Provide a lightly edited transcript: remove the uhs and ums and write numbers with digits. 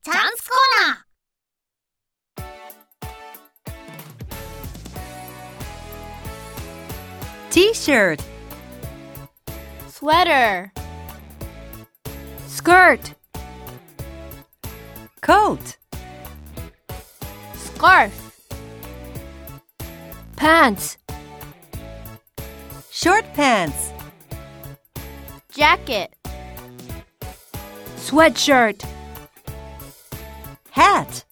チャンスコーナー。 T-shirt, Sweater, skirt, coat, Scarf, Pants, short pants, Jacket, sweatshirt, hat.